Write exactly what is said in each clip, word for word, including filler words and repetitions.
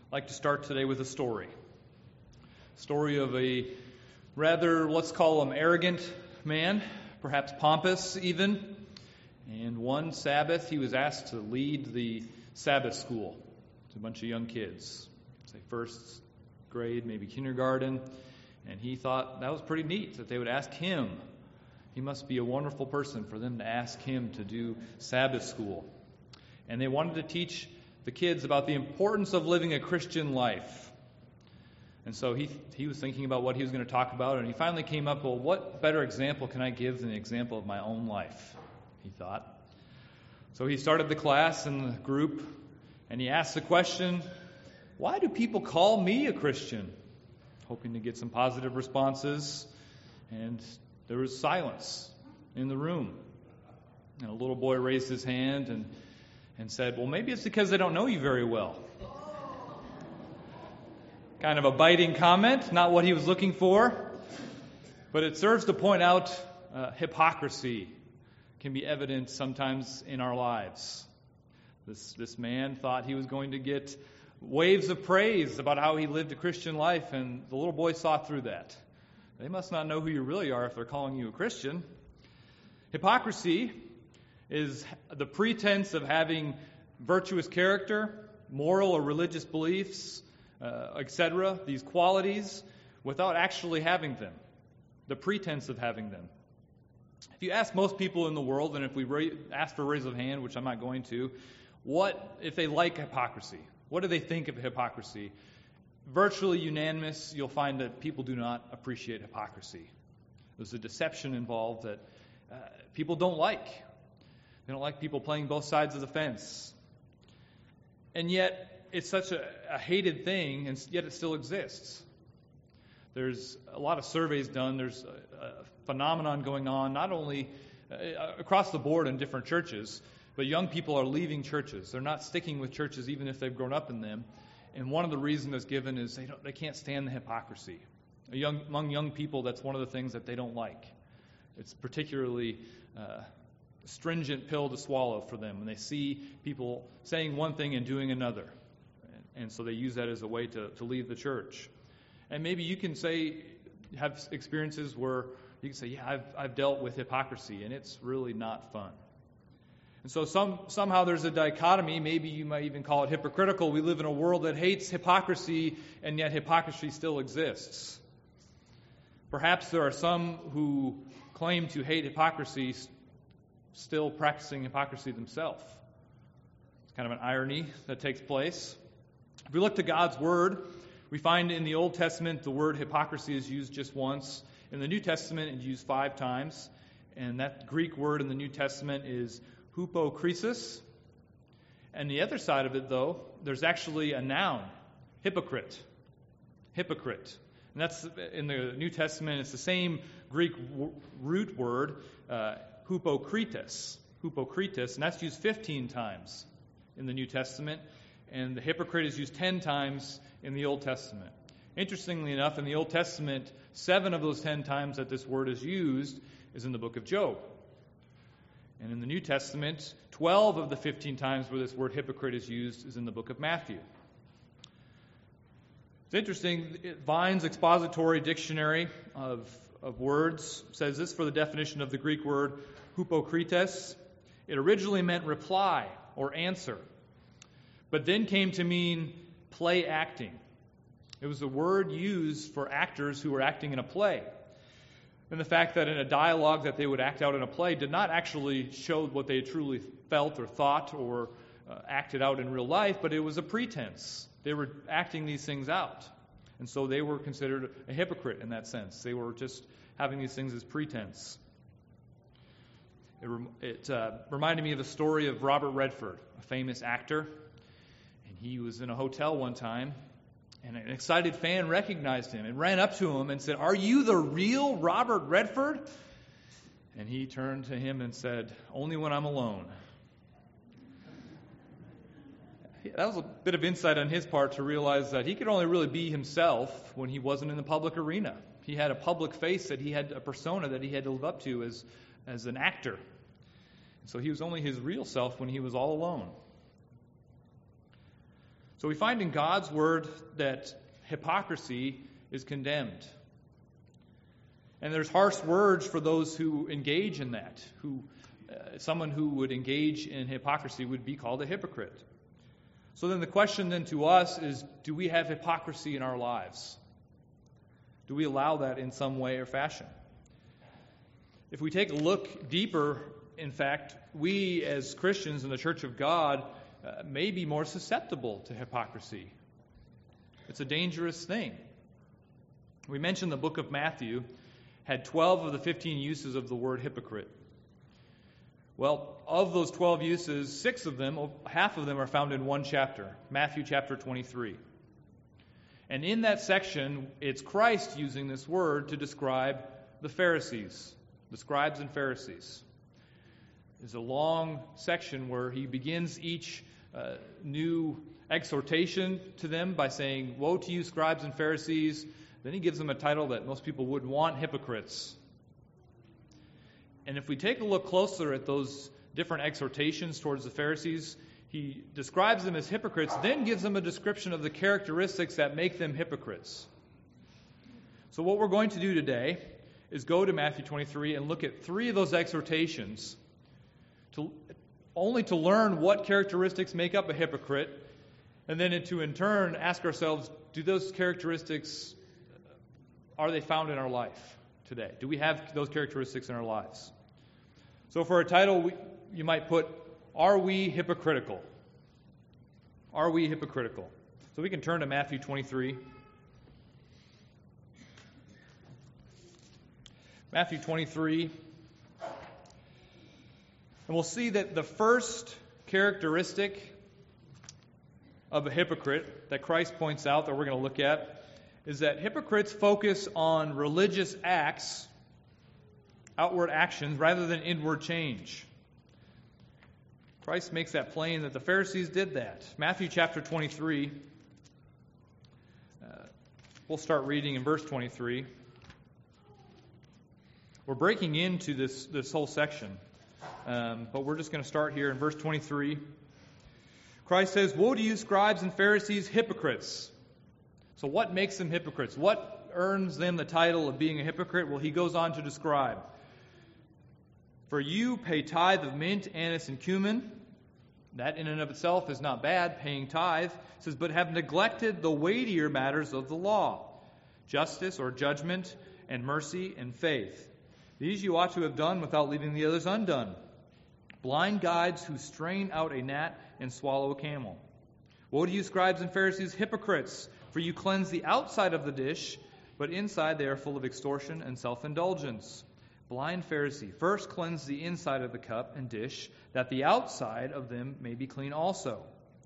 I'd like to start today with a story. Story of a rather, let's call him arrogant man, perhaps pompous even. And one Sabbath, he was asked to lead the Sabbath school to a bunch of young kids, say first grade, maybe kindergarten. And he thought that was pretty neat that they would ask him. He must be a wonderful person for them to ask him to do Sabbath school. And they wanted to teach the kids about the importance of living a Christian life. And so he he was thinking about what he was going to talk about, and he finally came up, well, what better example can I give than the example of my own life, he thought. So he started the class and the group, and he asked the question, why do people call me a Christian? Hoping to get some positive responses, and there was silence in the room. And a little boy raised his hand and and said, well, maybe it's because they don't know you very well. Kind of a biting comment, not what he was looking for. But it serves to point out uh, hypocrisy can be evident sometimes in our lives. This, this man thought he was going to get waves of praise about how he lived a Christian life, and the little boy saw through that. They must not know who you really are if they're calling you a Christian. Hypocrisy is the pretense of having virtuous character, moral or religious beliefs, uh, et cetera, these qualities, without actually having them, the pretense of having them. If you ask most people in the world, and if we ra- ask for a raise of hand, which I'm not going to, what if they like hypocrisy? What do they think of hypocrisy? Virtually unanimous, you'll find that people do not appreciate hypocrisy. There's a deception involved that uh, people don't like. They don't like people playing both sides of the fence. And yet, it's such a, a hated thing, and yet it still exists. There's a lot of surveys done. There's a, a phenomenon going on, not only uh, across the board in different churches, but young people are leaving churches. They're not sticking with churches even if they've grown up in them. And one of the reasons that's given is they don't, they can't stand the hypocrisy. A young, among young people, that's one of the things that they don't like. It's particularly uh, stringent pill to swallow for them when they see people saying one thing and doing another. And, and so they use that as a way to, to leave the church. And maybe you can say, have experiences where you can say, yeah, I've, I've dealt with hypocrisy, and it's really not fun. And so some, somehow there's a dichotomy, maybe you might even call it hypocritical. We live in a world that hates hypocrisy, and yet hypocrisy still exists. Perhaps there are some who claim to hate hypocrisy still practicing hypocrisy themselves. It's kind of an irony that takes place. If we look to God's Word, we find in the Old Testament the word hypocrisy is used just once. In the New Testament it's used five times. And that Greek word in the New Testament is hypokrisis. And the other side of it, though, there's actually a noun, hypocrite. Hypocrite. And that's in the New Testament, it's the same Greek w- root word, uh, Hypokrites, Hypokrites, and that's used fifteen times in the New Testament, and the hypocrite is used ten times in the Old Testament. Interestingly enough, in the Old Testament, seven of those ten times that this word is used is in the book of Job. And in the New Testament, twelve of the fifteen times where this word hypocrite is used is in the book of Matthew. It's interesting, Vine's Expository Dictionary of, of Words says this for the definition of the Greek word hypokrites. It originally meant reply or answer, but then came to mean play acting. It was a word used for actors who were acting in a play. And the fact that in a dialogue that they would act out in a play did not actually show what they truly felt or thought or uh, acted out in real life, but it was a pretense. They were acting these things out. And so they were considered a hypocrite in that sense. They were just having these things as pretense. It, rem- it uh, reminded me of the story of Robert Redford, a famous actor. And he was in a hotel one time, and an excited fan recognized him and ran up to him and said, "Are you the real Robert Redford?" And he turned to him and said, "Only when I'm alone." That was a bit of insight on his part to realize that he could only really be himself when he wasn't in the public arena. He had a public face that he had, a persona that he had to live up to as, as an actor. So he was only his real self when he was all alone. So we find in God's word that hypocrisy is condemned. And there's harsh words for those who engage in that. Who, uh, someone who would engage in hypocrisy would be called a hypocrite. So then the question then to us is, do we have hypocrisy in our lives? Do we allow that in some way or fashion? If we take a look deeper, in fact, we as Christians in the Church of God uh, may be more susceptible to hypocrisy. It's a dangerous thing. We mentioned the book of Matthew had twelve of the fifteen uses of the word hypocrite. Well, of those twelve uses, six of them, half of them are found in one chapter, Matthew chapter twenty-three. And in that section, it's Christ using this word to describe the Pharisees, the scribes and Pharisees. There's a long section where he begins each uh, new exhortation to them by saying, "Woe to you, scribes and Pharisees." Then he gives them a title that most people wouldn't want, hypocrites. And if we take a look closer at those different exhortations towards the Pharisees, he describes them as hypocrites, then gives them a description of the characteristics that make them hypocrites. So what we're going to do today is go to Matthew twenty-three and look at three of those exhortations, to, only to learn what characteristics make up a hypocrite, and then to in turn ask ourselves, do those characteristics, are they found in our life today? Do we have those characteristics in our lives? So for a title, we, you might put, "Are we hypocritical?" Are we hypocritical? So we can turn to Matthew twenty-three. Matthew twenty-three. And we'll see that the first characteristic of a hypocrite that Christ points out that we're going to look at is that hypocrites focus on religious acts, outward actions, rather than inward change. Christ makes that plain that the Pharisees did that. Matthew chapter twenty-three. Uh, we'll start reading in verse twenty-three. We're breaking into this, this whole section, um, but we're just going to start here in verse twenty-three. Christ says, "Woe to you, scribes and Pharisees, hypocrites." So what makes them hypocrites? What earns them the title of being a hypocrite? Well, he goes on to describe. "For you pay tithe of mint, anise, and cumin." That in and of itself is not bad, paying tithe. It says, "But have neglected the weightier matters of the law, justice or judgment, and mercy and faith. These you ought to have done without leaving the others undone. Blind guides who strain out a gnat and swallow a camel. Woe to you, scribes and Pharisees, hypocrites! For you cleanse the outside of the dish, but inside they are full of extortion and self-indulgence. Blind Pharisee, first cleanse the inside of the cup and dish, that the outside of them may be clean also."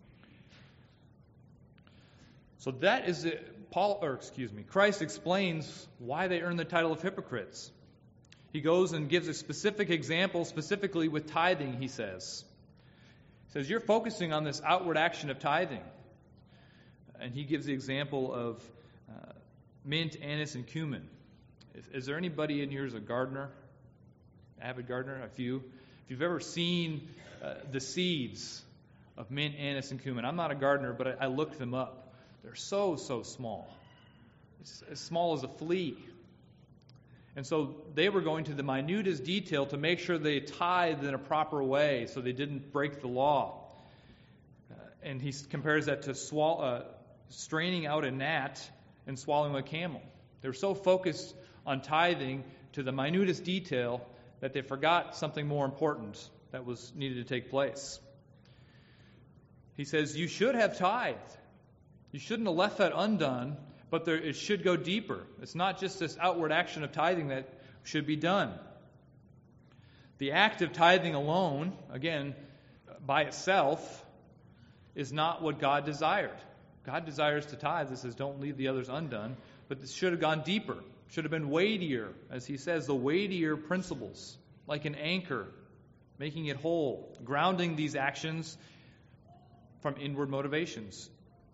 So that is it. Paul, or excuse me, Christ explains why they earn the title of hypocrites. He goes and gives a specific example, specifically with tithing, he says. He says, you're focusing on this outward action of tithing. And he gives the example of uh, mint, anise, and cumin. Is, is there anybody in here who's a gardener? Avid gardener? A few? If you've ever seen uh, the seeds of mint, anise, and cumin. I'm not a gardener, but I, I looked them up. They're so, so small. It's as small as a flea. And so they were going to the minutest detail to make sure they tithed in a proper way so they didn't break the law. Uh, and he compares that to swallow, uh, straining out a gnat and swallowing a camel. They were so focused on tithing to the minutest detail that they forgot something more important that was needed to take place. He says, you should have tithed. You shouldn't have left that undone, but there, it should go deeper. It's not just this outward action of tithing that should be done. The act of tithing alone, again, by itself, is not what God desired. God desires to tithe. He says, don't leave the others undone. But this should have gone deeper. Should have been weightier. As he says, the weightier principles, like an anchor, making it whole, grounding these actions from inward motivations.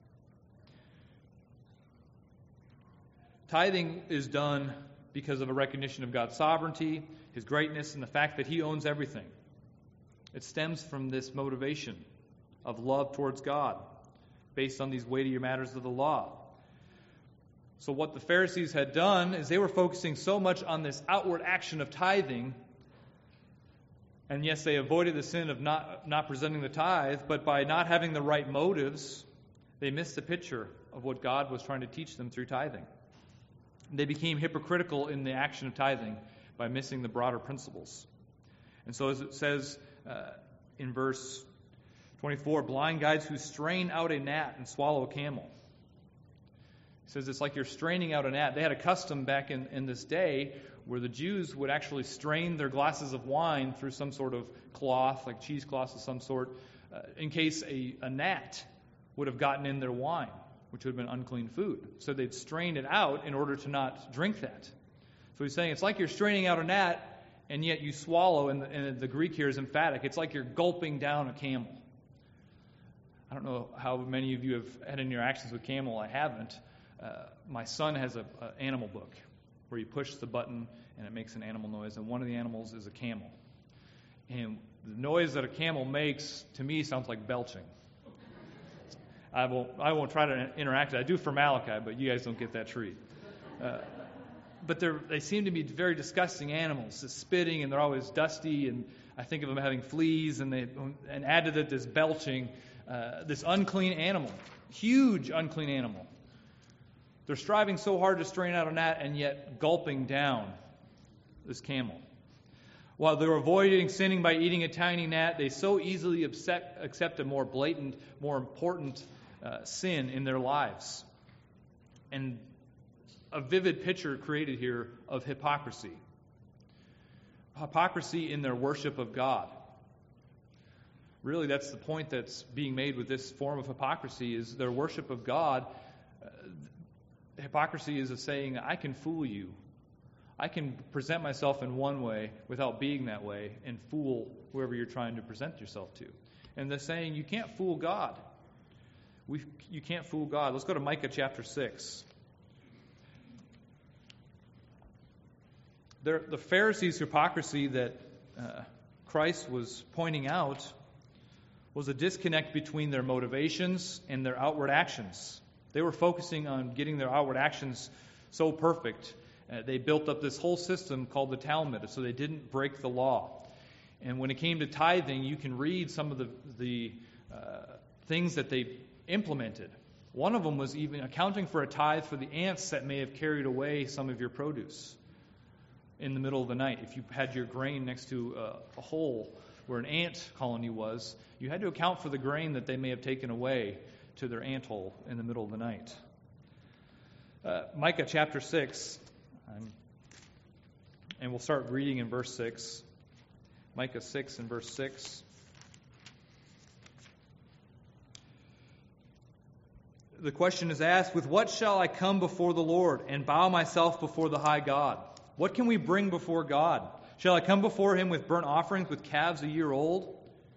Tithing is done because of a recognition of God's sovereignty, His greatness, and the fact that He owns everything. It stems from this motivation of love towards God, based on these weightier matters of the law. So what the Pharisees had done is they were focusing so much on this outward action of tithing, and yes, they avoided the sin of not, not presenting the tithe, but by not having the right motives, they missed the picture of what God was trying to teach them through tithing. They became hypocritical in the action of tithing by missing the broader principles. And so as it says uh, in verse twenty-four, blind guides who strain out a gnat and swallow a camel. It says it's like you're straining out a gnat. They had a custom back in, in this day where the Jews would actually strain their glasses of wine through some sort of cloth, like cheesecloth of some sort, uh, in case a, a gnat would have gotten in their wine, which would have been unclean food. So they'd strain it out in order to not drink that. So he's saying it's like you're straining out a gnat, and yet you swallow, and the, and the Greek here is emphatic. It's like you're gulping down a camel. I don't know how many of you have had interactions with camel. I haven't. Uh, my son has an animal book where you push the button and it makes an animal noise, and one of the animals is a camel. And the noise that a camel makes, to me, sounds like belching. I won't, I won't try to interact. I do for Malachi, but you guys don't get that treat. Uh, but they seem to be very disgusting animals, just spitting, and they're always dusty, and I think of them having fleas, and they and add to that this belching, uh, this unclean animal, huge unclean animal. They're striving so hard to strain out a gnat and yet gulping down this camel. While they're avoiding sinning by eating a tiny gnat, they so easily accept, accept a more blatant, more important uh, sin in their lives. And a vivid picture created here of hypocrisy. Hypocrisy in their worship of God. Really, that's the point that's being made with this form of hypocrisy, is their worship of God. Uh, hypocrisy is a saying, I can fool you. I can present myself in one way without being that way and fool whoever you're trying to present yourself to. And they're saying, you can't fool God. We, you can't fool God. Let's go to Micah chapter six. There, the Pharisees' hypocrisy that uh, Christ was pointing out was a disconnect between their motivations and their outward actions. They were focusing on getting their outward actions so perfect. Uh, they built up this whole system called the Talmud, so they didn't break the law. And when it came to tithing, you can read some of the, the uh, things that they implemented. One of them was even accounting for a tithe for the ants that may have carried away some of your produce in the middle of the night. If you had your grain next to a, a hole where an ant colony was, you had to account for the grain that they may have taken away to their ant hole in the middle of the night. Uh, Micah chapter six, um, and we'll start reading in verse six. Micah six and verse six. The question is asked, with what shall I come before the Lord and bow myself before the high God? What can we bring before God? Shall I come before him with burnt offerings, with calves a year old?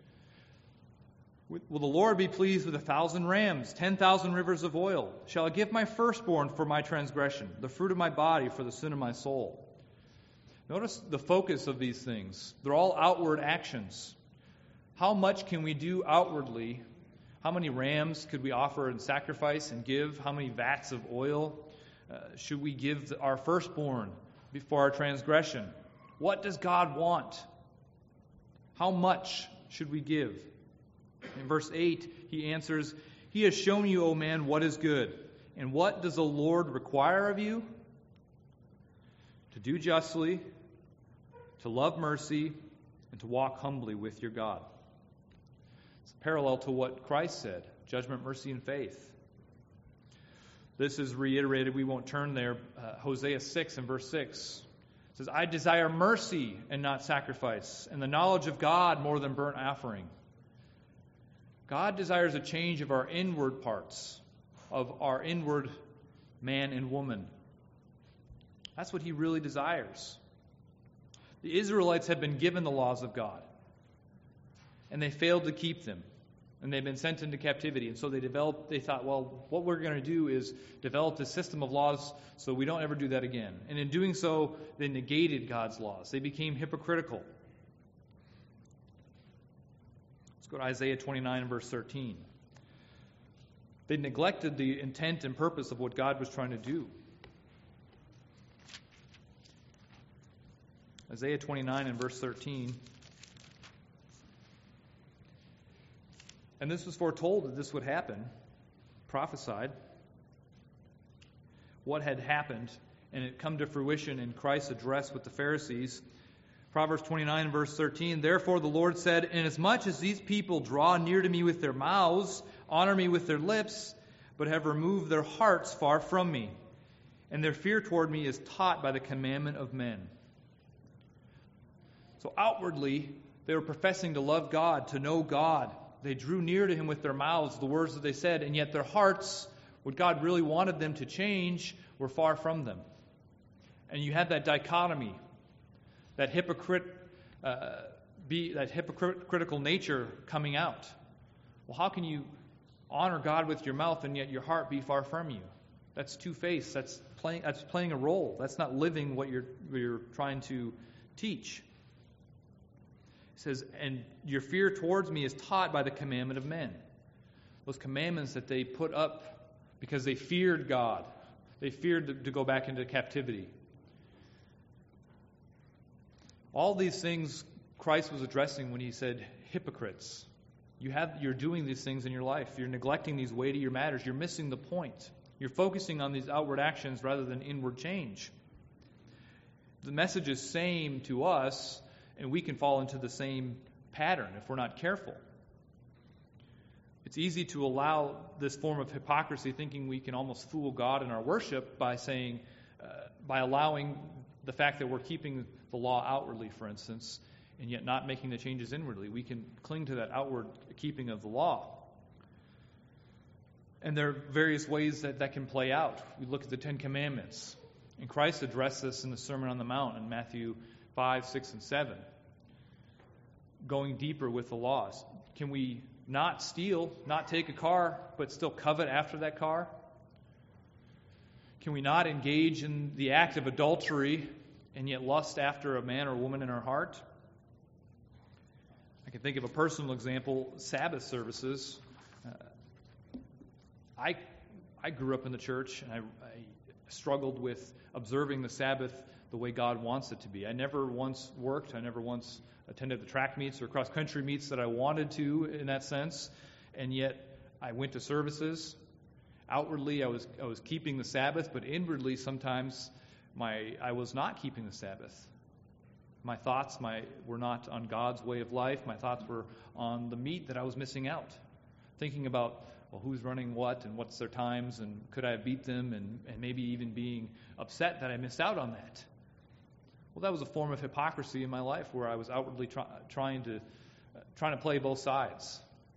Will the Lord be pleased with a thousand rams, ten thousand rivers of oil? Shall I give my firstborn for my transgression, the fruit of my body for the sin of my soul? Notice the focus of these things. They're all outward actions. How much can we do outwardly? How many rams could we offer and sacrifice and give? How many vats of oil uh, should we give our firstborn before our transgression? What does God want? How much should we give? In verse eight, he answers, He has shown you, O man, what is good. And what does the Lord require of you? To do justly, to love mercy, and to walk humbly with your God. It's parallel to what Christ said, judgment, mercy, and faith. This is reiterated. We won't turn there. Uh, Hosea six and verse six. It says, I desire mercy and not sacrifice, and the knowledge of God more than burnt offering. God desires a change of our inward parts, of our inward man and woman. That's what he really desires. The Israelites had been given the laws of God, and they failed to keep them, and they've been sent into captivity. And so they developed. They thought, well, what we're going to do is develop this system of laws so we don't ever do that again. And in doing so, they negated God's laws. They became hypocritical. Let's go to Isaiah twenty-nine and verse thirteen. They neglected the intent and purpose of what God was trying to do. Isaiah twenty-nine and verse thirteen. And this was foretold that this would happen, prophesied. What had happened, and it come to fruition in Christ's address with the Pharisees. Proverbs twenty-nine, verse thirteen, Therefore the Lord said, Inasmuch as these people draw near to me with their mouths, honor me with their lips, but have removed their hearts far from me, and their fear toward me is taught by the commandment of men. So outwardly, they were professing to love God, to know God. They drew near to Him with their mouths, the words that they said, and yet their hearts, what God really wanted them to change, were far from them. And you had that dichotomy, that hypocrite, uh, be that hypocritical nature coming out. Well, how can you honor God with your mouth and yet your heart be far from you? That's two-faced. That's playing. That's playing a role. That's not living what you're what you're trying to teach. It says, and your fear towards me is taught by the commandment of men. Those commandments that they put up because they feared God. They feared to, to go back into captivity. All these things Christ was addressing when He said, hypocrites. You have, you're doing these things in your life. You're neglecting these weightier matters. You're missing the point. You're focusing on these outward actions rather than inward change. The message is same to us, and we can fall into the same pattern if we're not careful. It's easy to allow this form of hypocrisy, thinking we can almost fool God in our worship by saying, uh, by allowing the fact that we're keeping the law outwardly, for instance, and yet not making the changes inwardly. We can cling to that outward keeping of the law. And there are various ways that that can play out. We look at the Ten Commandments. And Christ addressed this in the Sermon on the Mount in Matthew five, six, and seven. Going deeper with the laws. Can we not steal, not take a car, but still covet after that car? Can we not engage in the act of adultery and yet lust after a man or woman in our heart? I can think of a personal example, Sabbath services. Uh, I I grew up in the church, and I, I struggled with observing the Sabbath the way God wants it to be. I never once worked. I never once attended the track meets or cross-country meets that I wanted to in that sense, and yet I went to services. Outwardly, I was I was keeping the Sabbath, but inwardly, sometimes my I was not keeping the Sabbath. My thoughts my were not on God's way of life. My thoughts were on the meat that I was missing out, thinking about, well, who's running what and what's their times and could I have beat them, and, and maybe even being upset that I missed out on that. Well, that was a form of hypocrisy in my life where I was outwardly try, trying to uh, trying to play both sides.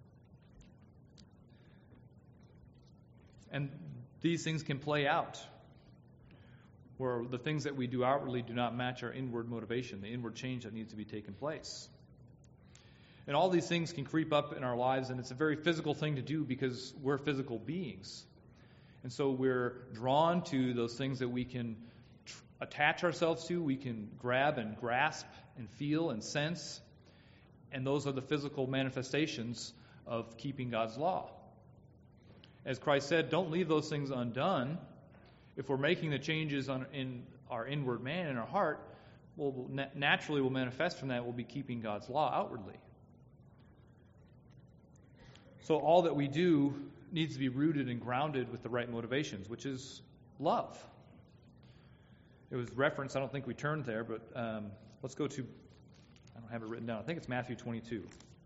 And these things can play out where the things that we do outwardly do not match our inward motivation, the inward change that needs to be taking place. And all these things can creep up in our lives, and it's a very physical thing to do because we're physical beings. And so we're drawn to those things that we can tr- attach ourselves to, we can grab and grasp and feel and sense. And those are the physical manifestations of keeping God's law. As Christ said, don't leave those things undone. If we're making the changes on, in our inward man, in our heart, well, naturally will manifest from that, we'll be keeping God's law outwardly. So all that we do needs to be rooted and grounded with the right motivations, which is love. It was referenced, I don't think we turned there, but um, let's go to, I don't have it written down, I think it's Matthew twenty-two.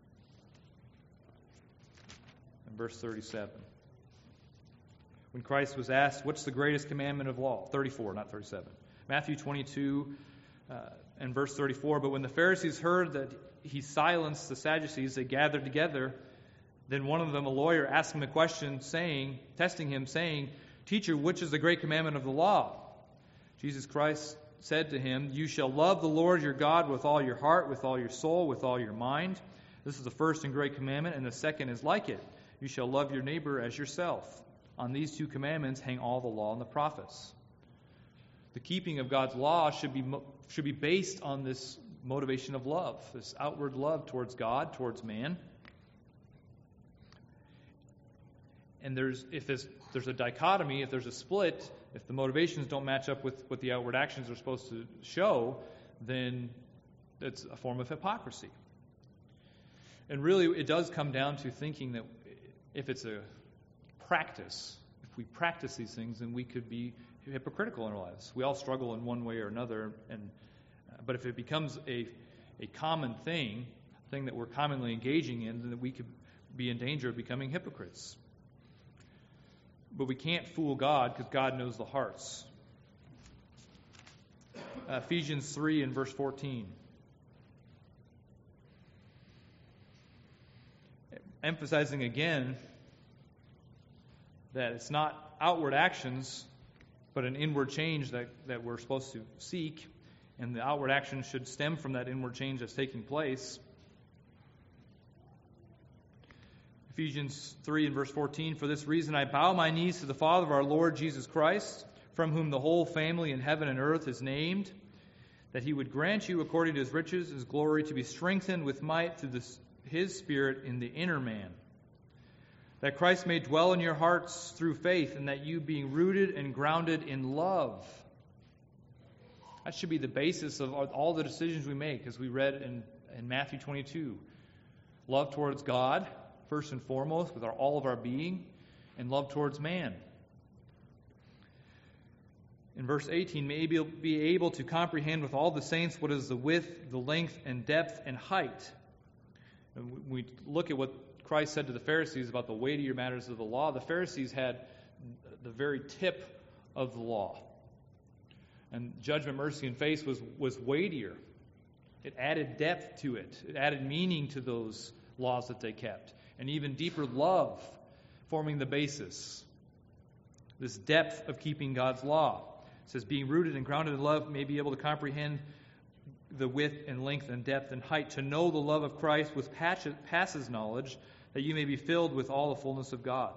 And verse thirty-seven. When Christ was asked, what's the greatest commandment of law? thirty-four, not thirty-seven. Matthew twenty-two uh, and verse thirty-four. But when the Pharisees heard that he silenced the Sadducees, they gathered together. Then one of them, a lawyer, asked him a question, saying, testing him, saying, Teacher, which is the great commandment of the law? Jesus Christ said to him, You shall love the Lord your God with all your heart, with all your soul, with all your mind. This is the first and great commandment, and the second is like it. You shall love your neighbor as yourself. On these two commandments hang all the law and the prophets. The keeping of God's law should be should be based on this motivation of love, this outward love towards God, towards man. and there's if there's, there's a dichotomy, if there's a split, if the motivations don't match up with what the outward actions are supposed to show, then it's a form of hypocrisy. And really, it does come down to thinking that if it's a practice, if we practice these things, then we could be hypocritical in our lives. We all struggle in one way or another, and uh, but if it becomes a a common thing, a thing that we're commonly engaging in, then we could be in danger of becoming hypocrites. But we can't fool God because God knows the hearts. Uh, Ephesians three and verse fourteen. Emphasizing again that it's not outward actions, but an inward change that, that we're supposed to seek, and the outward action should stem from that inward change that's taking place. Ephesians three and verse fourteen, for this reason I bow my knees to the Father of our Lord Jesus Christ, from whom the whole family in heaven and earth is named, that he would grant you according to his riches, his glory, to be strengthened with might through this, his Spirit in the inner man, that Christ may dwell in your hearts through faith, and that you, being rooted and grounded in love. That should be the basis of all the decisions we make, as we read in, in Matthew twenty-two. Love towards God, first and foremost, with our, all of our being, and love towards man. In verse eighteen, may be able to comprehend with all the saints what is the width, the length, and depth, and height. And we look at what Christ said to the Pharisees about the weightier matters of the law. The Pharisees had the very tip of the law. And judgment, mercy, and faith was, was weightier. It added depth to it. It added meaning to those laws that they kept. And even deeper love forming the basis. This depth of keeping God's law. It says, being rooted and grounded in love, may be able to comprehend the width and length and depth and height, to know the love of Christ which passes knowledge, that you may be filled with all the fullness of God.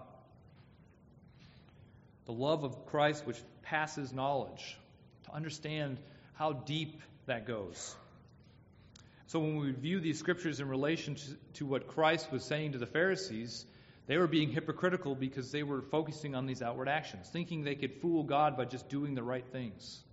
The love of Christ which passes knowledge. To understand how deep that goes. So when we view these scriptures in relation to, to what Christ was saying to the Pharisees, they were being hypocritical because they were focusing on these outward actions, thinking they could fool God by just doing the right things.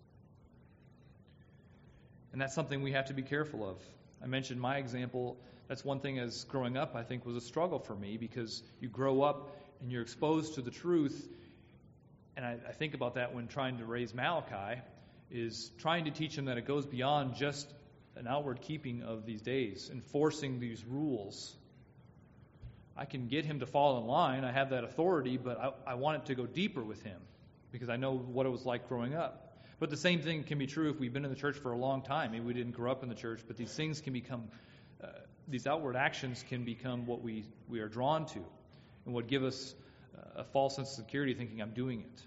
And that's something we have to be careful of. I mentioned my example. That's one thing as growing up, I think, was a struggle for me, because you grow up and you're exposed to the truth. And I, I think about that when trying to raise Malachi, is trying to teach him that it goes beyond just an outward keeping of these days, enforcing these rules. I can get him to fall in line. I have that authority, but I, I want it to go deeper with him because I know what it was like growing up. But the same thing can be true if we've been in the church for a long time. Maybe we didn't grow up in the church, but these things can become, uh, these outward actions can become what we, we are drawn to and what give us uh, a false sense of security thinking I'm doing it.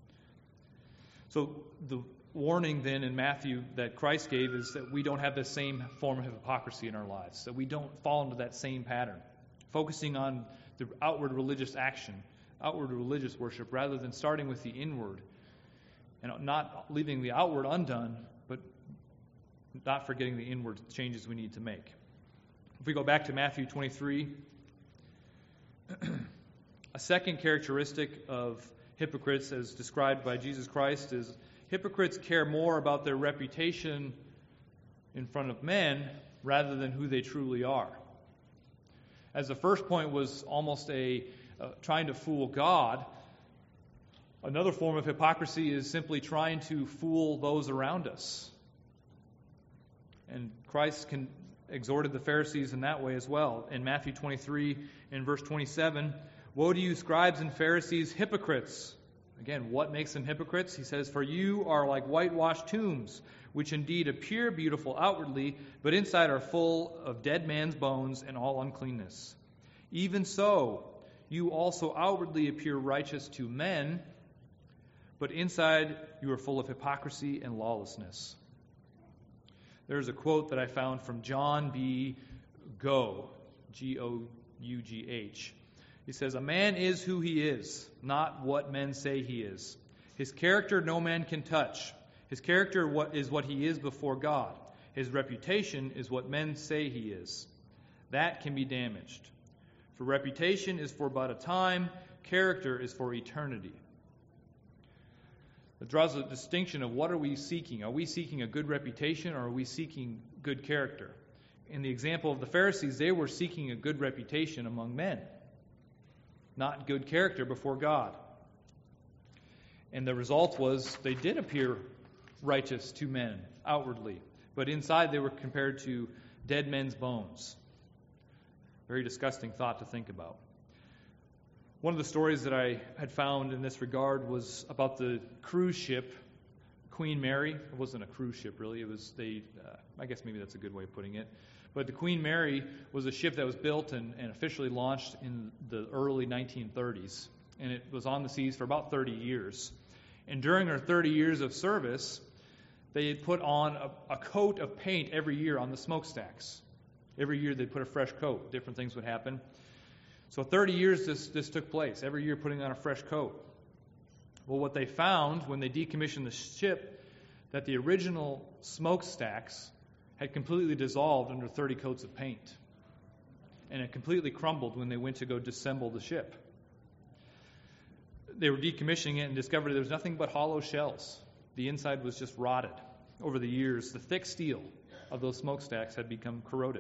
So the warning then in Matthew that Christ gave is that we don't have the same form of hypocrisy in our lives, that we don't fall into that same pattern, focusing on the outward religious action, outward religious worship, rather than starting with the inward and not leaving the outward undone, but not forgetting the inward changes we need to make. If we go back to Matthew twenty-three, a second characteristic of hypocrites as described by Jesus Christ is hypocrites care more about their reputation in front of men rather than who they truly are. As the first point was almost a uh, trying to fool God, another form of hypocrisy is simply trying to fool those around us. And Christ can, exhorted the Pharisees in that way as well. In Matthew twenty-three, in verse twenty-seven, woe to you, scribes and Pharisees, hypocrites! Again, what makes them hypocrites? He says, for you are like whitewashed tombs, which indeed appear beautiful outwardly, but inside are full of dead man's bones and all uncleanness. Even so, you also outwardly appear righteous to men, but inside you are full of hypocrisy and lawlessness. There's a quote that I found from John B. Gough, G O U G H. He says, a man is who he is, not what men say he is. His character no man can touch. His character is what he is before God. His reputation is what men say he is. That can be damaged. For reputation is for but a time, Character is for eternity. It draws a distinction of what are we seeking. Are we seeking a good reputation or are we seeking good character? In the example of the Pharisees, they were seeking a good reputation among men, not good character before God. And the result was they did appear righteous to men outwardly, but inside they were compared to dead men's bones. Very disgusting thought to think about. One of the stories that I had found in this regard was about the cruise ship Queen Mary. It wasn't a cruise ship, really. It was they. Uh, I guess maybe that's a good way of putting it. But the Queen Mary was a ship that was built and, and officially launched in the early nineteen thirties, and it was on the seas for about thirty years. And during her thirty years of service, they had put on a, a coat of paint every year on the smokestacks. Every year they'd put a fresh coat. Different things would happen. So thirty years this, this took place, every year putting on a fresh coat. Well, what they found when they decommissioned the ship, that the original smokestacks had completely dissolved under thirty coats of paint. And it completely crumbled when they went to go disassemble the ship. They were decommissioning it and discovered there was nothing but hollow shells. The inside was just rotted. Over the years, the thick steel of those smokestacks had become corroded.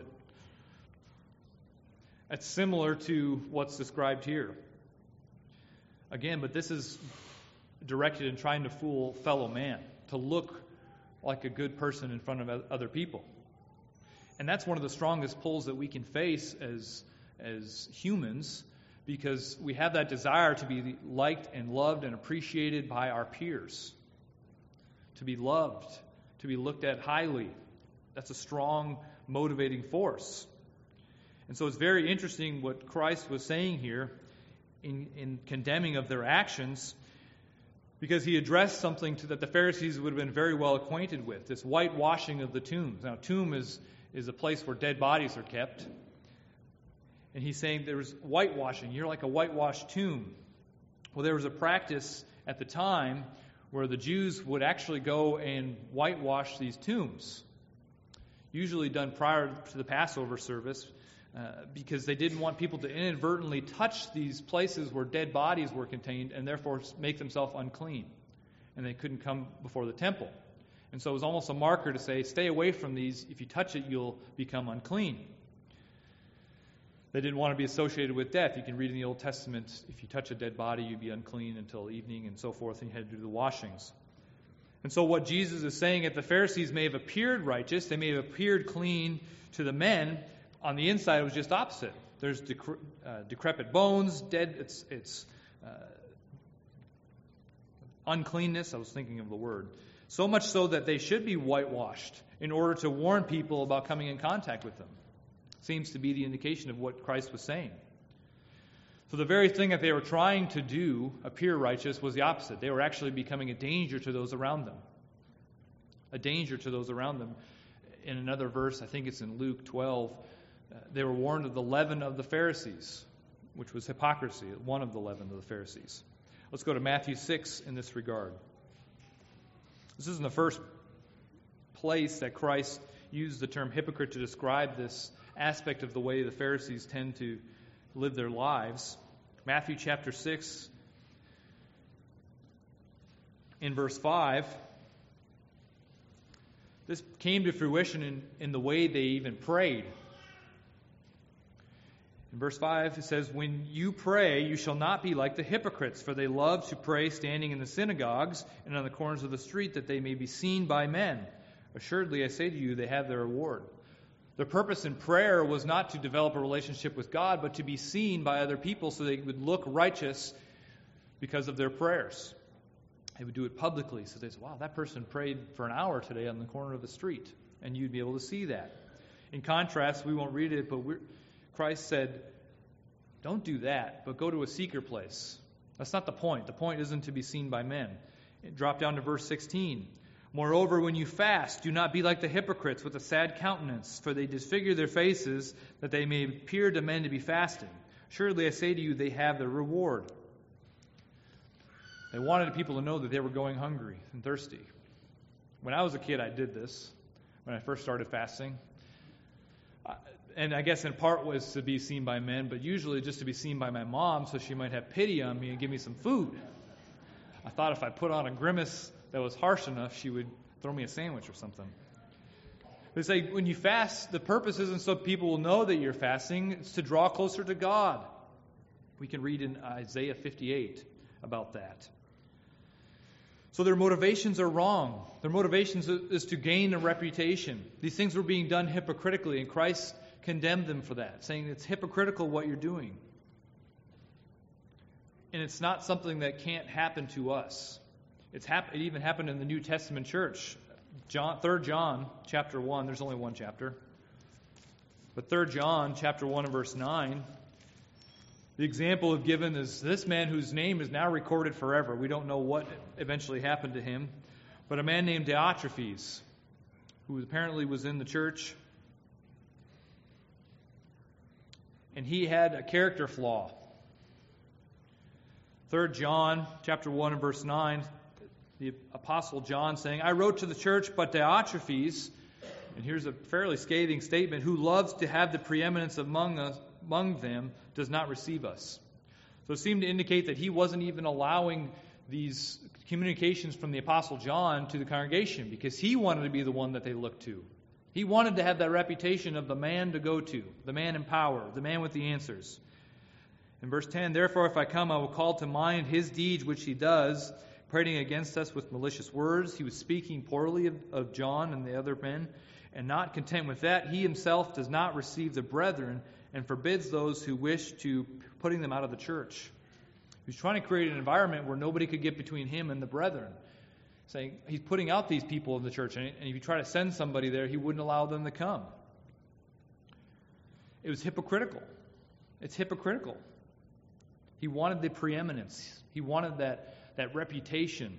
That's similar to what's described here. Again, but this is directed in trying to fool fellow man, to look like a good person in front of other people. And that's one of the strongest pulls that we can face as, as humans, because we have that desire to be liked and loved and appreciated by our peers, to be loved, to be looked at highly. That's a strong motivating force. And so it's very interesting what Christ was saying here in, in condemning of their actions, because he addressed something to, that the Pharisees would have been very well acquainted with, this whitewashing of the tombs. Now, tomb is, is a place where dead bodies are kept. And he's saying there's whitewashing. You're like a whitewashed tomb. Well, there was a practice at the time where the Jews would actually go and whitewash these tombs, usually done prior to the Passover service, uh, because they didn't want people to inadvertently touch these places where dead bodies were contained and therefore make themselves unclean. And they couldn't come before the temple. And so it was almost a marker to say, stay away from these. If you touch it, you'll become unclean. They didn't want to be associated with death. You can read in the Old Testament, if you touch a dead body, you'd be unclean until evening and so forth, and you had to do the washings. And so what Jesus is saying, that the Pharisees may have appeared righteous, they may have appeared clean to the men, on the inside it was just opposite. There's decre- uh, decrepit bones, dead, it's, it's uh, uncleanness, I was thinking of the word. So much so that they should be whitewashed in order to warn people about coming in contact with them. Seems to be the indication of what Christ was saying. So the very thing that they were trying to do, appear righteous, was the opposite. They were actually becoming a danger to those around them. A danger to those around them. In another verse, I think it's in Luke twelve, uh, they were warned of the leaven of the Pharisees, which was hypocrisy, one of the leaven of the Pharisees. Let's go to Matthew six in this regard. This isn't the first place that Christ used the term hypocrite to describe this aspect of the way the Pharisees tend to live their lives. Matthew chapter six, in verse five, this came to fruition in, in the way they even prayed. In verse five, it says, "When you pray, you shall not be like the hypocrites, for they love to pray standing in the synagogues and on the corners of the street, that they may be seen by men. Assuredly, I say to you, they have their reward." Their purpose in prayer was not to develop a relationship with God, but to be seen by other people so they would look righteous because of their prayers. They would do it publicly, so they say, wow, that person prayed for an hour today on the corner of the street, and you'd be able to see that. In contrast, we won't read it, but we're, Christ said, don't do that, but go to a secret place. That's not the point. The point isn't to be seen by men. Drop down to verse sixteen. "Moreover, when you fast, do not be like the hypocrites with a sad countenance, for they disfigure their faces, that they may appear to men to be fasting. Surely I say to you, they have their reward." They wanted people to know that they were going hungry and thirsty. When I was a kid, I did this. When I first started fasting, And I guess in part was to be seen by men, but usually just to be seen by my mom so she might have pity on me and give me some food. I thought if I put on a grimace that was harsh enough, she would throw me a sandwich or something. They say when you fast, the purpose isn't so people will know that you're fasting. It's to draw closer to God. We can read in Isaiah fifty-eight about that. So their motivations are wrong. Their motivations is to gain a reputation. These things were being done hypocritically, and Christ condemned them for that, saying it's hypocritical what you're doing. And it's not something that can't happen to us. It's hap- it even happened in the New Testament church. John, Third John chapter one, there's only one chapter. But Third John chapter one and verse nine, the example given is this man whose name is now recorded forever. We don't know what eventually happened to him. But a man named Diotrephes, who apparently was in the church, and he had a character flaw. Third John chapter one and verse nine, the Apostle John saying, I wrote to the church, but Diotrephes, and here's a fairly scathing statement, who loves to have the preeminence among us, among them, does not receive us. So it seemed to indicate that he wasn't even allowing these communications from the Apostle John to the congregation because he wanted to be the one that they looked to. He wanted to have that reputation of the man to go to, the man in power, the man with the answers. In verse ten, therefore if I come, I will call to mind his deeds which he does, prating against us with malicious words. He was speaking poorly of, of John and the other men, and not content with that, he himself does not receive the brethren and forbids those who wish to, putting them out of the church. He was trying to create an environment where nobody could get between him and the brethren. Saying he's putting out these people in the church, and if you try to send somebody there, he wouldn't allow them to come. It was hypocritical. It's hypocritical. He wanted the preeminence. He wanted that, that reputation.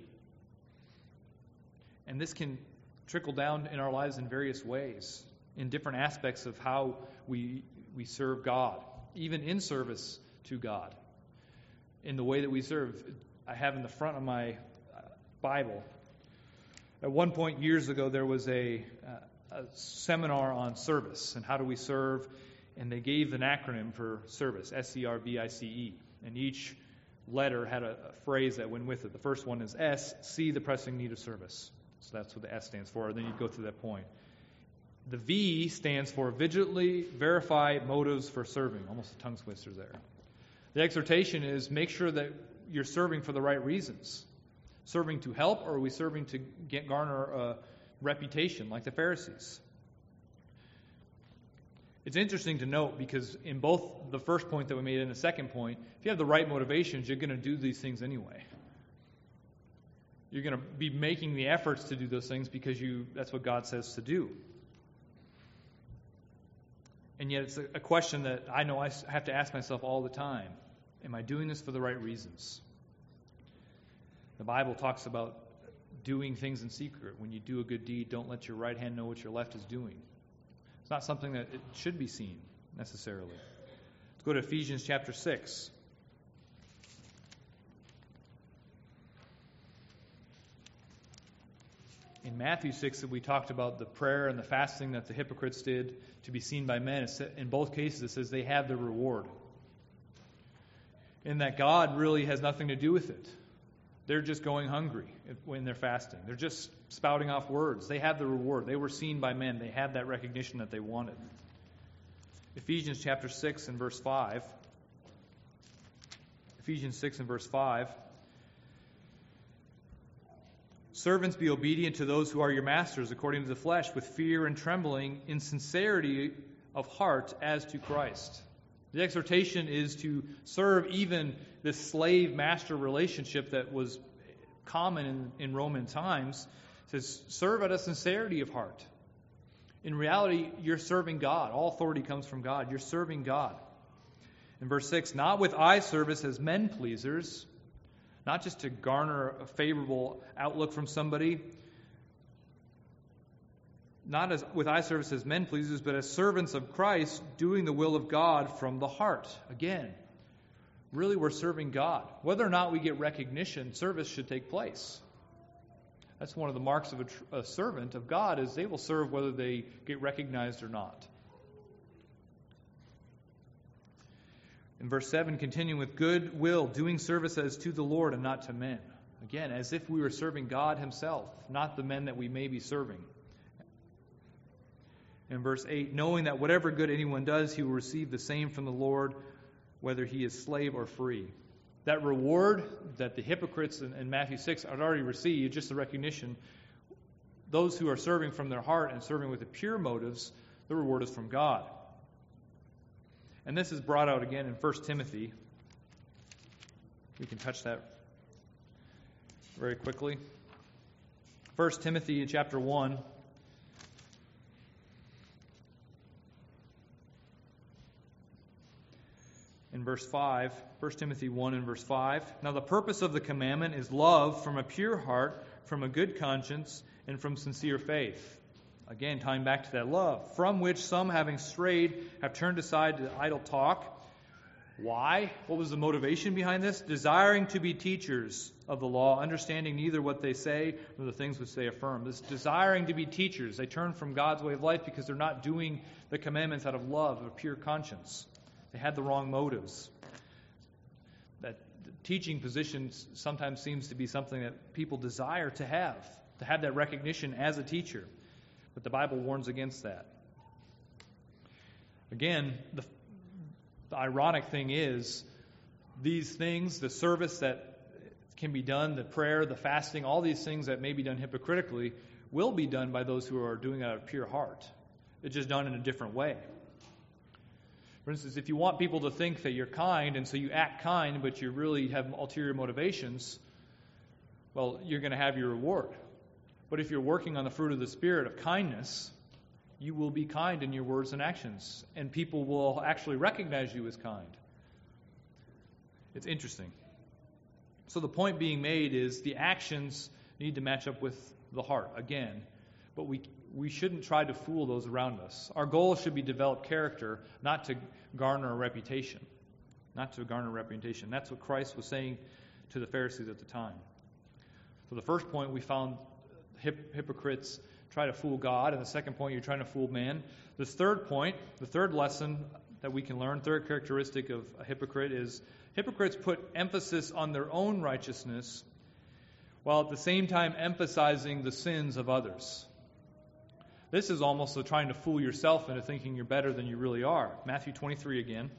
And this can trickle down in our lives in various ways, in different aspects of how we we serve God, even in service to God. In the way that we serve, I have in the front of my Bible. At one point years ago, there was a, a seminar on service and how do we serve, and they gave an acronym for service, S E R V I C E, and each letter had a, a phrase that went with it. The first one is S, see the pressing need of service. So that's what the S stands for, and then you go through that point. The V stands for vigilantly verify motives for serving. Almost a tongue twister there. The exhortation is make sure that you're serving for the right reasons. Serving to help, or are we serving to get garner a reputation like the Pharisees? It's interesting to note because in both the first point that we made and the second point, if you have the right motivations, you're going to do these things anyway. You're going to be making the efforts to do those things because you that's what God says to do. And yet it's a question that I know I have to ask myself all the time. Am I doing this for the right reasons? The Bible talks about doing things in secret. When you do a good deed, don't let your right hand know what your left is doing. It's not something that it should be seen necessarily. Let's go to Ephesians chapter six. In Matthew six, we talked about the prayer and the fasting that the hypocrites did to be seen by men. In both cases, it says they have their reward. And that God really has nothing to do with it. They're just going hungry when they're fasting. They're just spouting off words. They have the reward. They were seen by men. They had that recognition that they wanted. Ephesians chapter six and verse five. Ephesians six and verse five. Servants, be obedient to those who are your masters according to the flesh, with fear and trembling, in sincerity of heart as to Christ. The exhortation is to serve even this slave-master relationship that was common in, in Roman times. It says, serve out of sincerity of heart. In reality, you're serving God. All authority comes from God. You're serving God. In verse six, not with eye service as men pleasers, not just to garner a favorable outlook from somebody, not as with eye service as men pleasers, but as servants of Christ, doing the will of God from the heart. Again, really we're serving God. Whether or not we get recognition, service should take place. That's one of the marks of a, tr- a servant of God, is they will serve whether they get recognized or not. In verse seven, continuing with good will, doing service as to the Lord and not to men. Again, as if we were serving God himself, not the men that we may be serving. In verse eight, knowing that whatever good anyone does, he will receive the same from the Lord, whether he is slave or free. That reward that the hypocrites in, in Matthew six had already received, just the recognition, those who are serving from their heart and serving with the pure motives, the reward is from God. And this is brought out again in First Timothy. We can touch that very quickly. First Timothy chapter one. In verse five, First Timothy one and verse five. Now the purpose of the commandment is love from a pure heart, from a good conscience, and from sincere faith. Again, tying back to that love, from which some, having strayed, have turned aside to idle talk. Why? What was the motivation behind this? Desiring to be teachers of the law, understanding neither what they say nor the things which they affirm. This desiring to be teachers. They turn from God's way of life because they're not doing the commandments out of love, of a pure conscience. They had the wrong motives. That teaching position sometimes seems to be something that people desire to have, to have that recognition as a teacher. But the Bible warns against that. Again, the, the ironic thing is, these things, the service that can be done, the prayer, the fasting, all these things that may be done hypocritically, will be done by those who are doing it out of pure heart. It's just done in a different way. For instance, if you want people to think that you're kind, and so you act kind, but you really have ulterior motivations, well, you're going to have your reward. But if you're working on the fruit of the Spirit of kindness, you will be kind in your words and actions, and people will actually recognize you as kind. It's interesting. So the point being made is the actions need to match up with the heart, again. But we we shouldn't try to fool those around us. Our goal should be to develop character, not to garner a reputation. Not to garner a reputation. That's what Christ was saying to the Pharisees at the time. So the first point, we found hip, hypocrites try to fool God, and the second point, you're trying to fool man. This third point, the third lesson that we can learn, third characteristic of a hypocrite is hypocrites put emphasis on their own righteousness while at the same time emphasizing the sins of others. This is almost trying to fool yourself into thinking you're better than you really are. Matthew twenty-three again.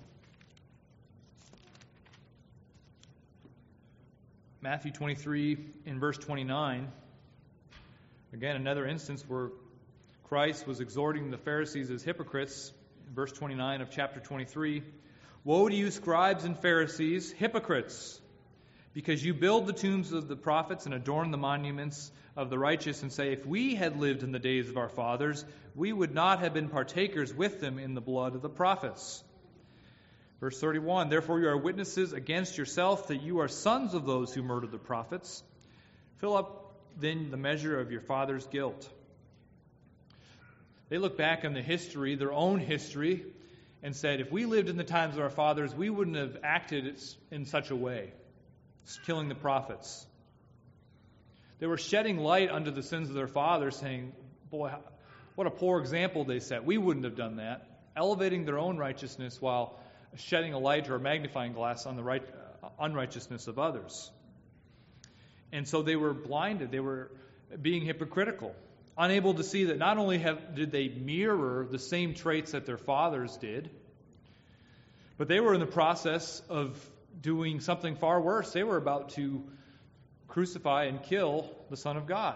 Matthew twenty-three in verse twenty-nine. Again, another instance where Christ was exhorting the Pharisees as hypocrites. In verse twenty-nine of chapter twenty-three. Woe to you, scribes and Pharisees, hypocrites! Because you build the tombs of the prophets and adorn the monuments of the righteous, and say, if we had lived in the days of our fathers, we would not have been partakers with them in the blood of the prophets. Verse thirty-one, therefore you are witnesses against yourself that you are sons of those who murdered the prophets. Fill up then the measure of your father's guilt. They look back on the history, their own history, and said, if we lived in the times of our fathers, we wouldn't have acted in such a way, killing the prophets. They were shedding light unto the sins of their fathers, saying, boy, what a poor example they set. We wouldn't have done that. Elevating their own righteousness while shedding a light or a magnifying glass on the right, uh, unrighteousness of others. And so they were blinded. They were being hypocritical, unable to see that not only have, did they mirror the same traits that their fathers did, but they were in the process of doing something far worse. They were about to crucify and kill the Son of God.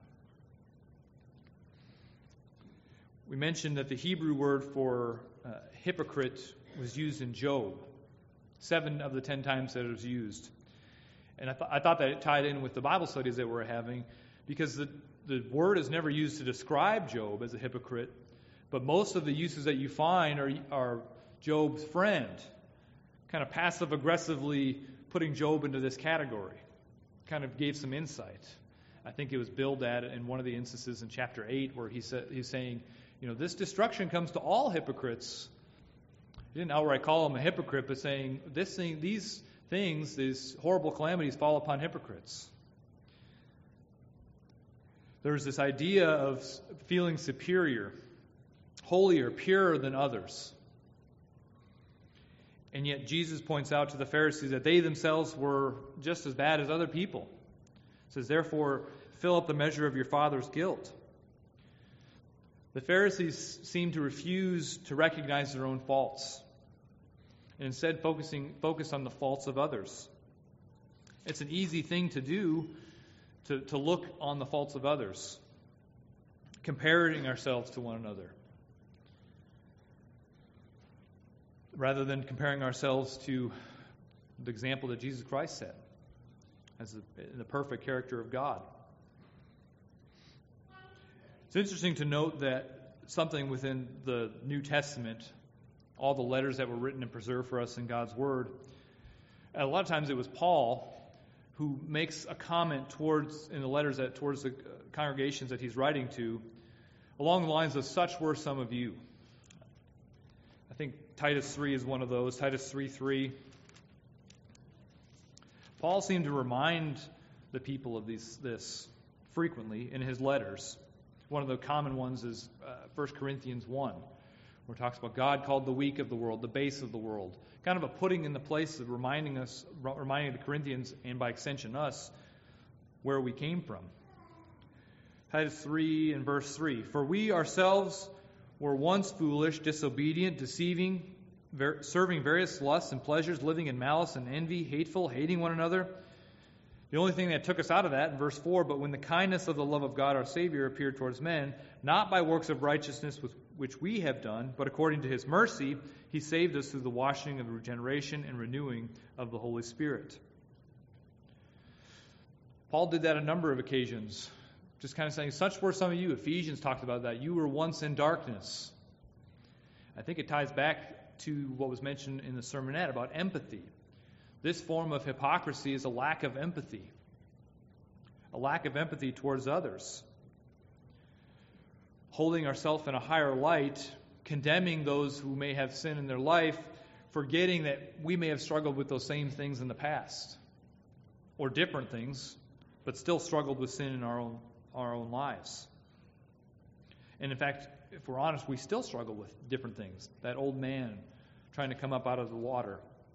We mentioned that the Hebrew word for uh, hypocrite was used in Job, seven of the ten times that it was used. And I, th- I thought that it tied in with the Bible studies that we're having, because the, the word is never used to describe Job as a hypocrite, but most of the uses that you find are, are Job's friend, kind of passive-aggressively putting Job into this category. Kind of gave some insight. I think it was Bildad in one of the instances in chapter eight where he said, he's saying, you know, this destruction comes to all hypocrites. He didn't outright call him a hypocrite, but saying this thing, these things, these horrible calamities fall upon hypocrites. There's this idea of feeling superior, holier, purer than others. And yet Jesus points out to the Pharisees that they themselves were just as bad as other people. He says, therefore, fill up the measure of your father's guilt. The Pharisees seem to refuse to recognize their own faults, and instead focusing focus on the faults of others. It's an easy thing to do, to, to look on the faults of others, comparing ourselves to one another, rather than comparing ourselves to the example that Jesus Christ set as the, the perfect character of God. It's interesting to note that something within the New Testament, all the letters that were written and preserved for us in God's Word, a lot of times it was Paul who makes a comment towards in the letters that towards the congregations that he's writing to, along the lines of, such were some of you. I think Titus three is one of those, Titus three three. Paul seemed to remind the people of these, this frequently in his letters. One of the common ones is uh, First Corinthians one, where it talks about God called the weak of the world, the base of the world. Kind of a putting in the place of reminding us, reminding the Corinthians, and by extension us, where we came from. Titus three and verse three. For we ourselves were once foolish, disobedient, deceiving, ver- serving various lusts and pleasures, living in malice and envy, hateful, hating one another. The only thing that took us out of that, in verse four, but when the kindness of the love of God our Savior appeared towards men, not by works of righteousness with, which we have done, but according to His mercy, He saved us through the washing of the regeneration and renewing of the Holy Spirit. Paul did that a number of occasions, just kind of saying, such were some of you. Ephesians talked about that. You were once in darkness. I think it ties back to what was mentioned in the sermonette about empathy. This form of hypocrisy is a lack of empathy, a lack of empathy towards others. Holding ourselves in a higher light, condemning those who may have sin in their life, forgetting that we may have struggled with those same things in the past, or different things, but still struggled with sin in our own, our own lives. And in fact, if we're honest, we still struggle with different things. That old man trying to come up out of the water.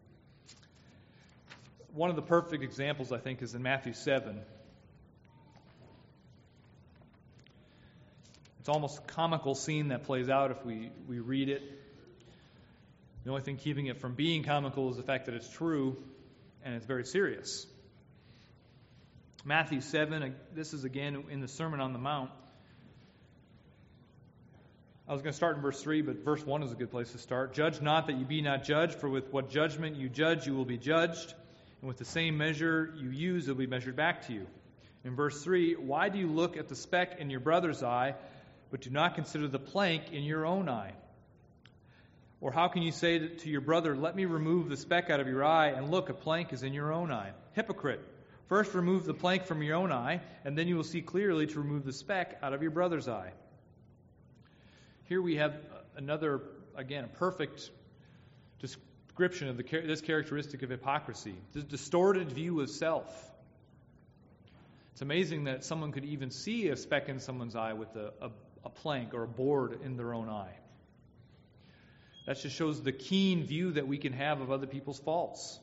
One of the perfect examples, I think, is in Matthew seven. It's almost a comical scene that plays out if we, we read it. The only thing keeping it from being comical is the fact that it's true and it's very serious. Matthew seven, this is again in the Sermon on the Mount. I was going to start in verse three, but verse one is a good place to start. Judge not that you be not judged, for with what judgment you judge, you will be judged. And with the same measure you use, it will be measured back to you. In verse three, why do you look at the speck in your brother's eye, but do not consider the plank in your own eye? Or how can you say to your brother, let me remove the speck out of your eye, and look, a plank is in your own eye? Hypocrite, first remove the plank from your own eye, and then you will see clearly to remove the speck out of your brother's eye. Here we have another, again, a perfect description of the, this characteristic of hypocrisy, this distorted view of self. It's amazing that someone could even see a speck in someone's eye with a, a, a plank or a board in their own eye. That just shows the keen view that we can have of other people's faults.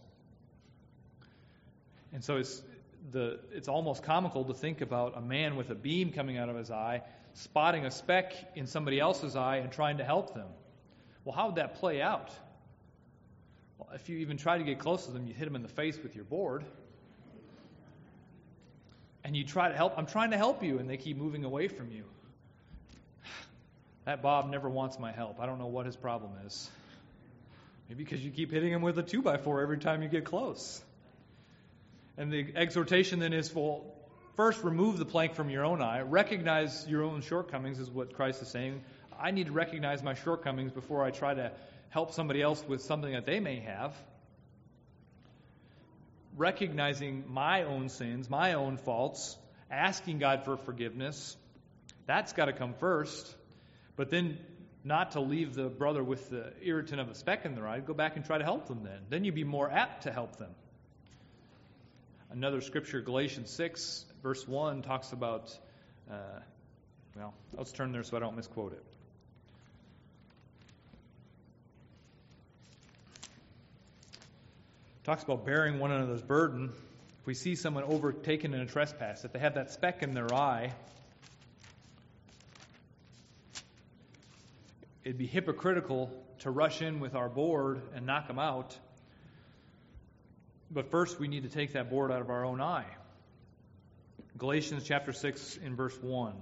And so it's the it's almost comical to think about a man with a beam coming out of his eye, spotting a speck in somebody else's eye and trying to help them. Well, how would that play out? Well, if you even try to get close to them, you hit them in the face with your board. And you try to help, I'm trying to help you, and they keep moving away from you. That Bob never wants my help. I don't know what his problem is. Maybe because you keep hitting him with a two by four every time you get close. And the exhortation then is, well, first remove the plank from your own eye. Recognize your own shortcomings is what Christ is saying. I need to recognize my shortcomings before I try to help somebody else with something that they may have. Recognizing my own sins, my own faults, asking God for forgiveness, that's got to come first. But then not to leave the brother with the irritant of a speck in their eye, go back and try to help them then. Then you'd be more apt to help them. Another scripture, Galatians six, verse one, talks about, uh, well, let's turn there so I don't misquote it. talks about bearing one another's burden. If we see someone overtaken in a trespass, if they have that speck in their eye, it'd be hypocritical to rush in with our board and knock them out. But first, we need to take that board out of our own eye. Galatians chapter six in verse one.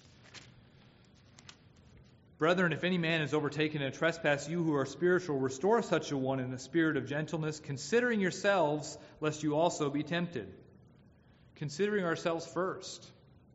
Brethren, if any man is overtaken in a trespass, you who are spiritual, restore such a one in a spirit of gentleness, considering yourselves, lest you also be tempted. Considering ourselves first.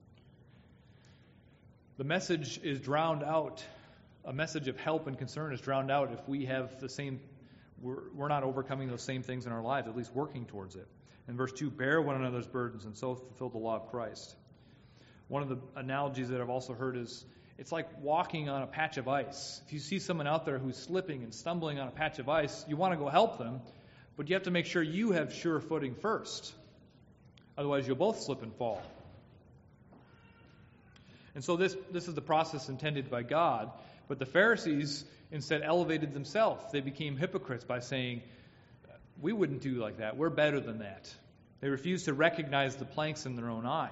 The message is drowned out. A message of help and concern is drowned out if we have the same, we're, we're not overcoming those same things in our lives, at least working towards it. In verse two, bear one another's burdens and so fulfill the law of Christ. One of the analogies that I've also heard is, it's like walking on a patch of ice. If you see someone out there who's slipping and stumbling on a patch of ice, you want to go help them, but you have to make sure you have sure footing first. Otherwise, you'll both slip and fall. And so this, this is the process intended by God. But the Pharisees instead elevated themselves. They became hypocrites by saying, we wouldn't do like that. We're better than that. They refused to recognize the planks in their own eye.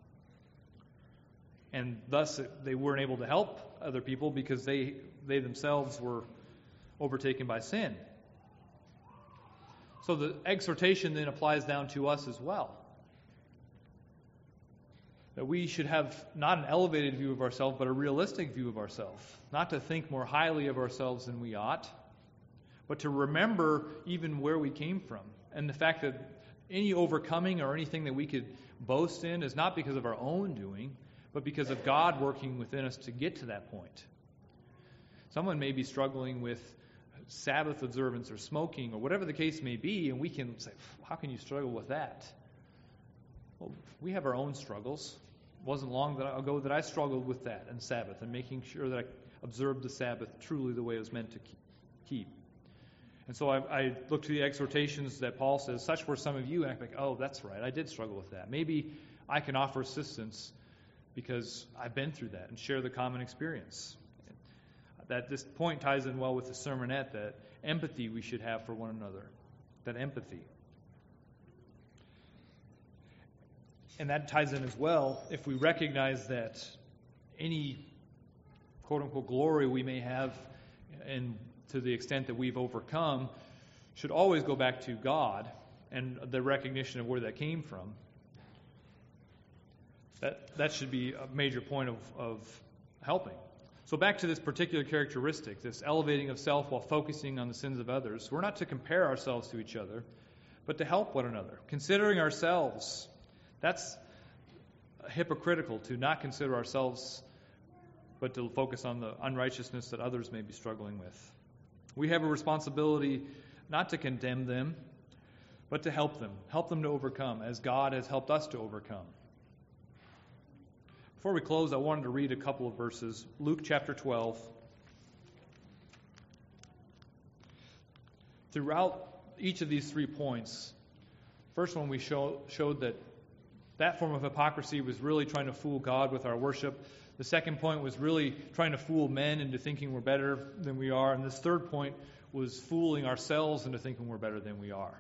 And thus they weren't able to help other people because they, they themselves were overtaken by sin. So the exhortation then applies down to us as well. That we should have not an elevated view of ourselves, but a realistic view of ourselves. Not to think more highly of ourselves than we ought, but to remember even where we came from. And the fact that any overcoming or anything that we could boast in is not because of our own doing, but because of God working within us to get to that point. Someone may be struggling with Sabbath observance or smoking or whatever the case may be, and we can say, how can you struggle with that? Well, we have our own struggles. It wasn't long ago that I struggled with that and Sabbath and making sure that I observed the Sabbath truly the way it was meant to keep. And so I, I look to the exhortations that Paul says, such were some of you, and I'm like, oh, that's right, I did struggle with that. Maybe I can offer assistance because I've been through that and share the common experience. That this point ties in well with the sermonette, that empathy we should have for one another. That empathy. And that ties in as well if we recognize that any quote-unquote glory we may have, and to the extent that we've overcome, should always go back to God and the recognition of where that came from. That that should be a major point of, of helping. So back to this particular characteristic, this elevating of self while focusing on the sins of others. We're not to compare ourselves to each other, but to help one another. Considering ourselves, that's hypocritical to not consider ourselves, but to focus on the unrighteousness that others may be struggling with. We have a responsibility not to condemn them, but to help them. Help them to overcome, as God has helped us to overcome. Before we close, I wanted to read a couple of verses. Luke chapter twelve. Throughout each of these three points, first one we show, showed that that form of hypocrisy was really trying to fool God with our worship. The second point was really trying to fool men into thinking we're better than we are. And this third point was fooling ourselves into thinking we're better than we are.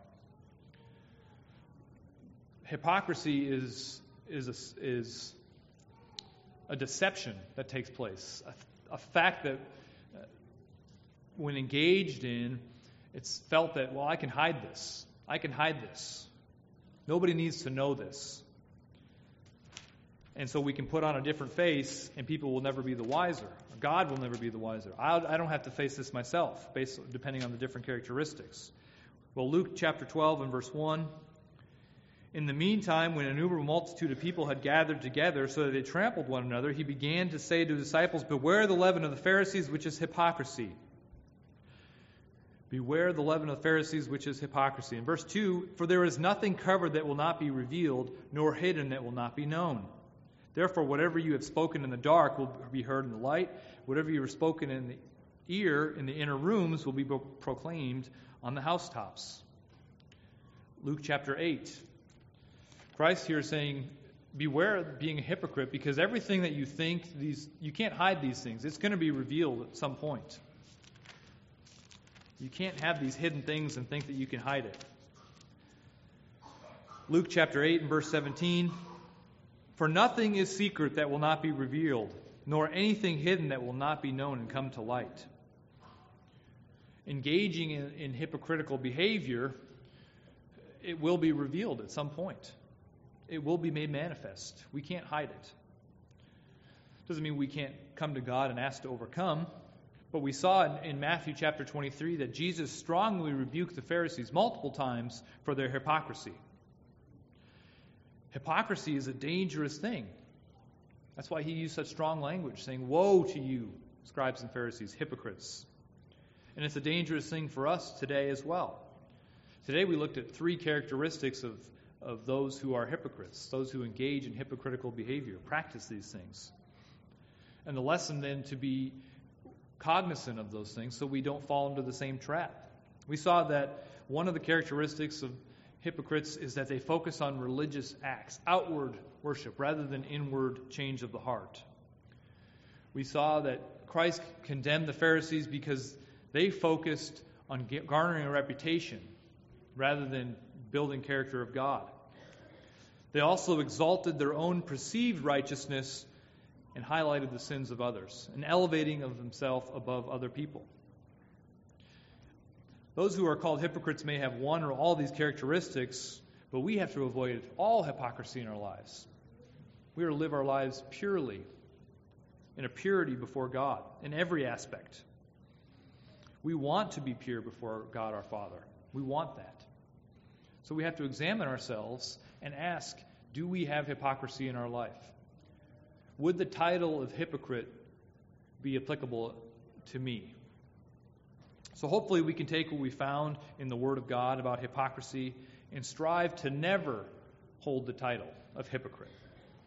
Hypocrisy is is a, is a deception that takes place, a, a fact that uh, when engaged in, it's felt that, well, I can hide this. I can hide this. Nobody needs to know this. And so we can put on a different face, and people will never be the wiser. God will never be the wiser. I'll, I don't have to face this myself, based depending on the different characteristics. Well, Luke chapter twelve and verse one. In the meantime, when an innumerable multitude of people had gathered together so that they trampled one another, he began to say to the disciples, beware the leaven of the Pharisees, which is hypocrisy. Beware the leaven of the Pharisees, which is hypocrisy. In verse two, for there is nothing covered that will not be revealed, nor hidden that will not be known. Therefore, whatever you have spoken in the dark will be heard in the light. Whatever you have spoken in the ear, in the inner rooms, will be proclaimed on the housetops. Luke chapter eight. Christ here is saying, beware of being a hypocrite, because everything that you think, these you can't hide these things. It's going to be revealed at some point. You can't have these hidden things and think that you can hide it. Luke chapter eight and verse seventeen, "For nothing is secret that will not be revealed, nor anything hidden that will not be known and come to light." Engaging in, in hypocritical behavior, it will be revealed at some point. It will be made manifest. We can't hide it. Doesn't mean we can't come to God and ask to overcome. But we saw in, in Matthew chapter twenty-three that Jesus strongly rebuked the Pharisees multiple times for their hypocrisy. Hypocrisy is a dangerous thing. That's why he used such strong language, saying, "Woe to you, scribes and Pharisees, hypocrites." And it's a dangerous thing for us today as well. Today we looked at three characteristics of, of those who are hypocrites, those who engage in hypocritical behavior, practice these things. And the lesson then to be cognizant of those things so we don't fall into the same trap. We saw that one of the characteristics of hypocrites is that they focus on religious acts, outward worship, rather than inward change of the heart. We saw that Christ condemned the Pharisees because they focused on garnering a reputation rather than building character of God. They also exalted their own perceived righteousness and highlighted the sins of others, an elevating of themselves above other people. Those who are called hypocrites may have one or all these characteristics, but we have to avoid all hypocrisy in our lives. We are to live our lives purely, in a purity before God, in every aspect. We want to be pure before God our Father. We want that. So we have to examine ourselves and ask, do we have hypocrisy in our life? Would the title of hypocrite be applicable to me? So hopefully we can take what we found in the Word of God about hypocrisy and strive to never hold the title of hypocrite.